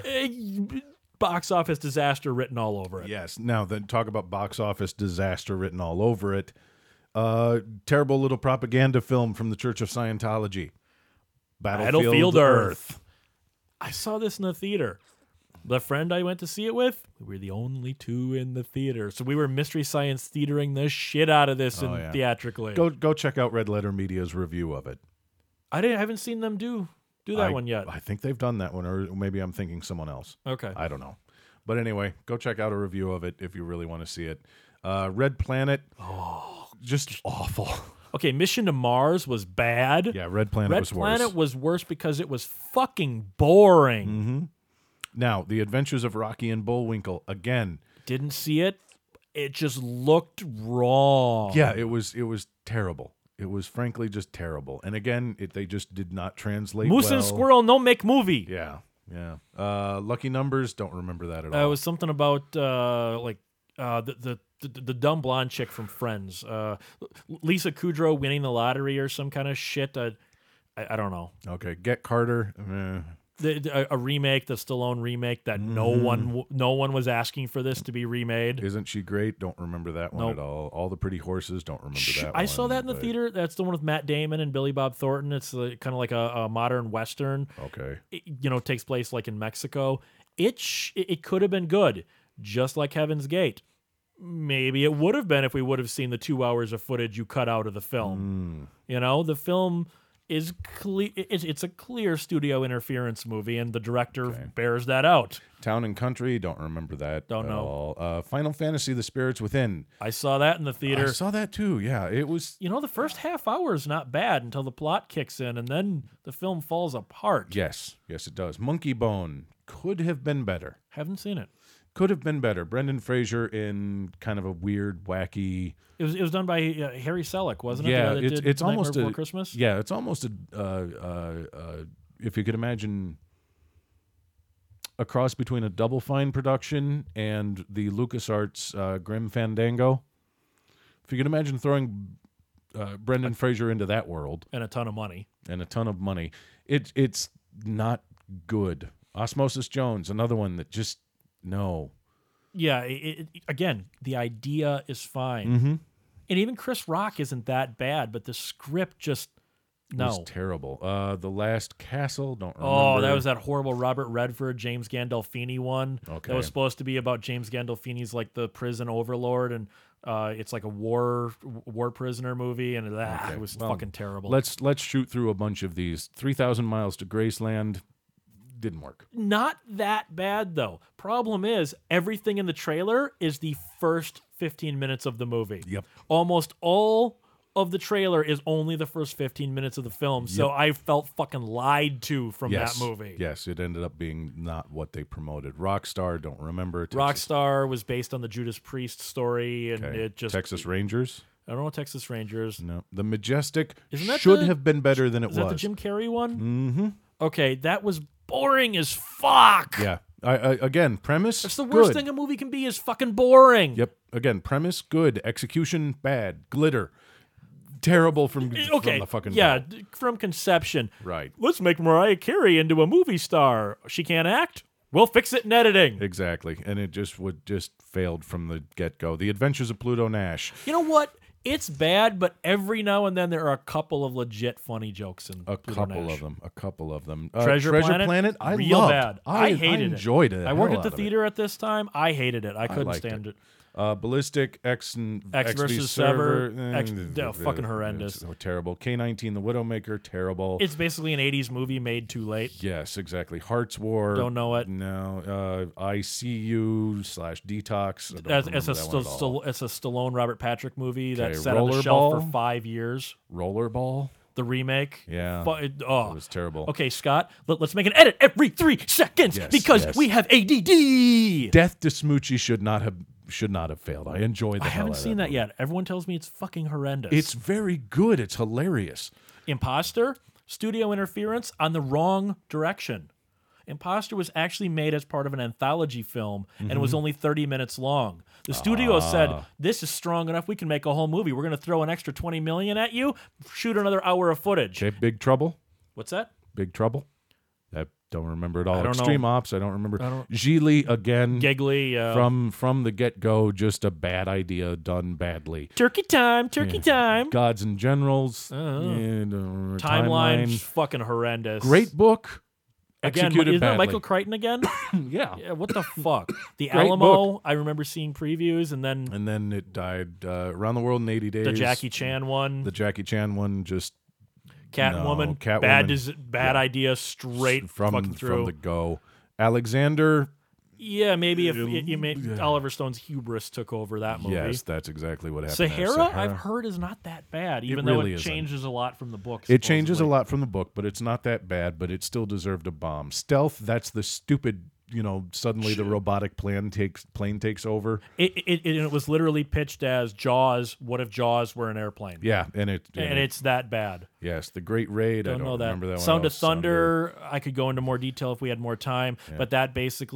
Box office disaster written all over it.
Yes. Now, then talk about box office disaster written all over it. Terrible little propaganda film from the Church of Scientology.
Battlefield Earth. I saw this in the theater. The friend I went to see it with, we were the only two in the theater. So we were Mystery Science theatering the shit out of this theatrically.
Go check out Red Letter Media's review of it.
I haven't seen them do that one yet.
I think they've done that one, or maybe I'm thinking someone else.
Okay.
I don't know. But anyway, go check out a review of it if you really want to see it. Red Planet. Oh, just awful.
Okay, Mission to Mars was bad.
Yeah, Red Planet was worse.
Red Planet was worse because it was fucking boring.
Mm-hmm. Now, The Adventures of Rocky and Bullwinkle, again.
Didn't see it. It just looked wrong.
Yeah, it was terrible. It was frankly just terrible. And again, they just did not translate
Moose
well.
and Squirrel no make movie.
Yeah. Lucky Numbers, don't remember that at all.
It was something about the dumb blonde chick from Friends. Lisa Kudrow winning the lottery or some kind of shit. I don't know.
Okay, Get Carter.
A remake, the Stallone remake that no one was asking for this to be remade.
Isn't She Great? Don't remember that one at all. All the Pretty Horses, don't remember that one.
I saw that in the theater. That's the one with Matt Damon and Billy Bob Thornton. It's kind of like a modern Western.
Okay.
It takes place like in Mexico. It could have been good, just like Heaven's Gate. Maybe it would have been if we would have seen the 2 hours of footage you cut out of the film. The film is clear. It's a clear studio interference movie, and the director bears that out.
Town and Country, don't remember that.
Don't
at
know.
all. Final Fantasy: The Spirits Within.
I saw that in the theater.
I saw that too. Yeah, it was.
The first half hour is not bad until the plot kicks in, and then the film falls apart.
Yes, it does. Monkey Bone could have been better.
Haven't seen it.
Could have been better. Brendan Fraser in kind of a weird, wacky.
It was done by Harry Selick, wasn't it?
Yeah,
The guy that did
it's
Nightmare
almost
Before Christmas.
Yeah, it's almost a. If you could imagine a cross between a Double Fine production and the LucasArts Grim Fandango. If you could imagine throwing Brendan Fraser into that world
and a ton of money,
it's not good. Osmosis Jones, another one that just no.
Yeah, again, the idea is fine.
Mm-hmm.
And even Chris Rock isn't that bad, but the script just
It was terrible. The Last Castle, don't remember.
Oh, that was that horrible Robert Redford, James Gandolfini one.
Okay.
That was supposed to be about James Gandolfini's like the prison overlord, and it's like a war prisoner movie, and it was fucking terrible.
Let's shoot through a bunch of these. 3,000 Miles to Graceland didn't work.
Not that bad though. Problem is, everything in the trailer is the first 15 minutes of the movie.
Yep.
Almost all of the trailer is only the first 15 minutes of the film, so I felt fucking lied to from that movie.
Yes, it ended up being not what they promoted. Rockstar, don't remember.
Rockstar was based on the Judas Priest story, and it just...
Texas Rangers?
I don't know Texas Rangers.
No. The Majestic
Should
have been better than it was.
Is that the Jim Carrey one?
Mm-hmm.
Okay, that was boring as fuck.
Yeah. Again, premise,
that's the worst thing a movie can be is fucking boring.
Yep. Again, premise, good. Execution, bad. Glitter. Terrible from the fucking
from conception.
Right.
Let's make Mariah Carey into a movie star. She can't act? We'll fix it in editing.
Exactly. And it just failed from the get-go. The Adventures of Pluto Nash.
You know what? It's bad, but every now and then there are a couple of legit funny jokes in Pluto Nash.
A couple of them.
Treasure Planet,
I
real
loved.
bad. I hated it.
I enjoyed it.
I worked at the theater at this time. I hated it. I couldn't stand it.
Ballistic, X
versus
Server.
Sever, fucking horrendous.
So terrible. K-19, The Widowmaker, terrible.
It's basically an 80s movie made too late.
Yes, exactly. Heart's War.
Don't know it.
No. ICU/Detox.
It's a Stallone Robert Patrick movie that
Okay,
sat on the shelf
Rollerball?
for 5 years.
Rollerball.
The remake.
Yeah. It
It
was terrible.
Okay, Scott, let's make an edit every 3 seconds
Yes,
because
yes.
we have ADD.
Death to Smoochie should not have failed. I enjoyed the
I
hell
haven't
out of
seen that
movie.
yet. Everyone tells me it's fucking horrendous.
It's very good. It's hilarious.
Imposter, studio interference on the wrong direction. Imposter was actually made as part of an anthology film and it was only 30 minutes long. The studio said, this is strong enough, we can make a whole movie. We're going to throw an extra $20 million at you, shoot another hour of footage.
Okay, Big Trouble.
What's that?
Big Trouble. I don't remember it all.
I don't know.
Extreme Ops. I don't remember. Gigli again.
Giggly.
From the get-go, just a bad idea done badly.
Turkey time.
Gods and Generals.
Timeline's fucking horrendous.
Great book.
Again,
Executed
isn't that
badly.
Michael Crichton again?
Yeah.
Yeah, what the fuck? The
Great
Alamo,
book.
I remember seeing previews, and then
And then it died. Around the World in 80 Days.
the Jackie Chan one,
The Jackie Chan one just
Catwoman,
no, Catwoman.
bad idea, straight fucking through.
from the go. Alexander.
Yeah, maybe if Oliver Stone's hubris took over that movie.
Yes, that's exactly what happened. there.
Sahara, I've heard, is not that bad, even though
really
it
isn't.
changes a lot from the book.
It changes a
supposedly.
lot from the book, but it's not that bad, but it still deserved a bomb. Stealth, that's the stupid, suddenly the robotic plane takes over.
It was literally pitched as Jaws. What if Jaws were an airplane?
Yeah, and
it's that bad.
yes, the Great Raid, I don't
know that.
remember that one.
Sound
Oh,
of Thunder, I could go into more detail if we had more time, but that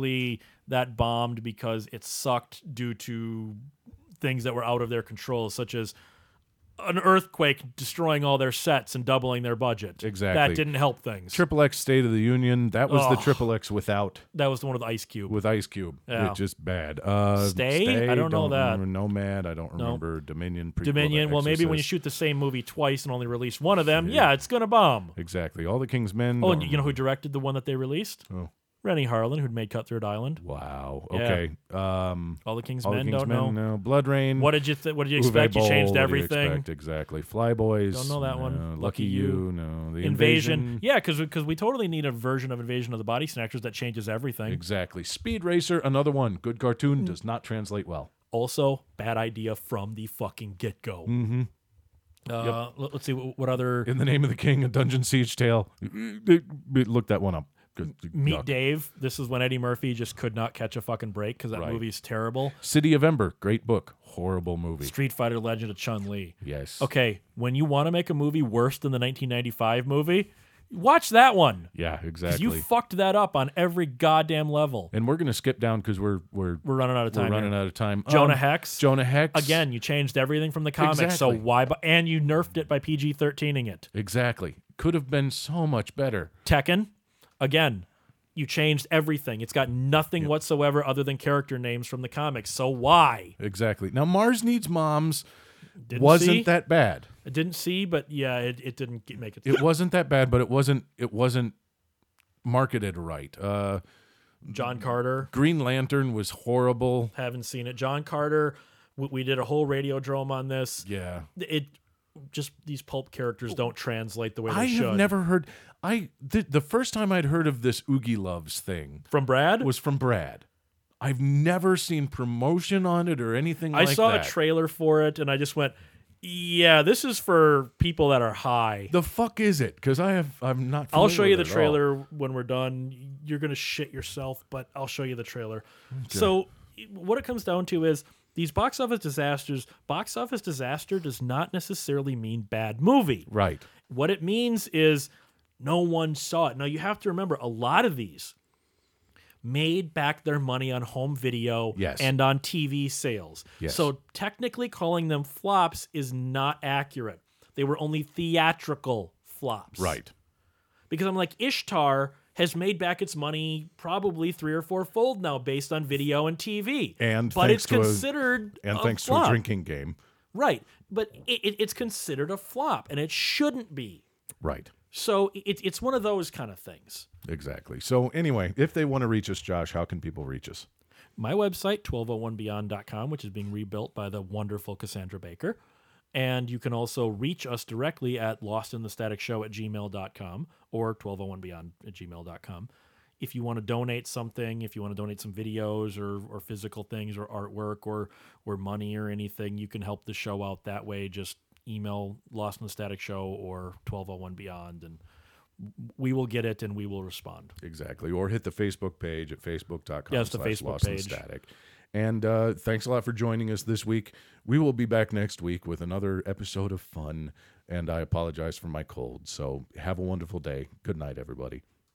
bombed because it sucked due to things that were out of their control, such as an earthquake destroying all their sets and doubling their budget.
Exactly.
That didn't help things.
Triple X State of the Union, that was the Triple X
That was the one with Ice Cube.
with Ice Cube,
Yeah.
which is bad.
Stay? I don't know that.
remember. Nomad, I don't remember. Dominion, prequel to
Dominion, well, maybe when you
Exorcist.
shoot the same movie twice and only release one of them, it's going to bomb.
Exactly. All the King's Men.
Oh, and
don't
you know who directed the one that they released?
Oh.
Rennie Harlan, who'd made Cut Through Island.
Wow.
Yeah.
Okay.
All the King's
All the
Men,
King's
don't
Men,
know.
no. Blood Rain.
What did you expect? You changed everything.
Exactly. Flyboys.
Don't know that
no.
one.
Lucky You. No. The
Invasion. Yeah, because we totally need a version of Invasion of the Body Snatchers that changes everything.
Exactly. Speed Racer. Another one. Good cartoon. Does not translate well.
Also, bad idea from the fucking get-go.
Mm-hmm.
Let's see, what other...
In the Name of the King, a Dungeon Siege Tale. Look that one up.
Meet
Yuck.
Dave. This is when Eddie Murphy just could not catch a fucking break because that
Right.
movie's terrible.
City of Ember. Great book. Horrible movie.
Street Fighter Legend of Chun-Li.
Yes.
Okay, when you want to make a movie worse than the 1995 movie, watch that one.
Yeah,
'Cause
exactly.
you fucked that up on every goddamn level.
And we're gonna skip down because we're
running out of time.
running
here.
out of time.
Jonah Hex.
Jonah Hex.
Again, you changed everything from the comics, so
Exactly.
why? And you nerfed it by PG-13ing it.
Exactly. Could have been so much better.
Tekken. Again, you changed everything. It's got nothing whatsoever other than character names from the comics. So why?
Exactly. Now Mars Needs Moms
Didn't
wasn't
see?
that bad.
I didn't see, but yeah, it didn't make it.
It wasn't that bad, but it wasn't marketed right.
John Carter.
Green Lantern was horrible.
Haven't seen it. John Carter. We did a whole Radiodrome on this.
Yeah.
It just these pulp characters don't translate the way they
I
should.
have never heard the first time I'd heard of this Oogie Loves thing
From Brad?
was from Brad. I've never seen promotion on it or anything
I
like
saw
that.
a trailer for it and I just went, yeah, this is for people that are high.
The fuck is it? Because I'm not.
I'll show you
familiar
the
with it at all.
trailer when we're done. You're going to shit yourself, but I'll show you the trailer. So what it comes down to is these box office disaster does not necessarily mean bad movie.
Right.
What it means is no one saw it. Now, you have to remember, a lot of these made back their money on home video
Yes.
and on TV sales.
Yes.
So technically calling them flops is not accurate. They were only theatrical flops.
Right.
Because I'm like, Ishtar has made back its money probably 3 or 4-fold now based on video and TV. But
thanks
it's
to
considered
thanks to
flop.
a drinking game.
Right. But it's considered a flop, and it shouldn't be.
Right.
So it's one of those kind of things.
Exactly. So anyway, if they want to reach us, Josh, how can people reach us?
My website, 1201beyond.com, which is being rebuilt by the wonderful Cassandra Baker. And you can also reach us directly at lostinthestaticshow@gmail.com or 1201beyond@gmail.com. If you want to donate something, if you want to donate some videos or physical things or artwork or money or anything, you can help the show out that way. Just email Lost in the Static Show or 1201 Beyond, and we will get it and we will respond.
Exactly. Or hit the Facebook page at facebook.com.
Yes, the Facebook page.
Static. And thanks a lot for joining us this week. We will be back next week with another episode of fun. And I apologize for my cold. So have a wonderful day. Good night, everybody.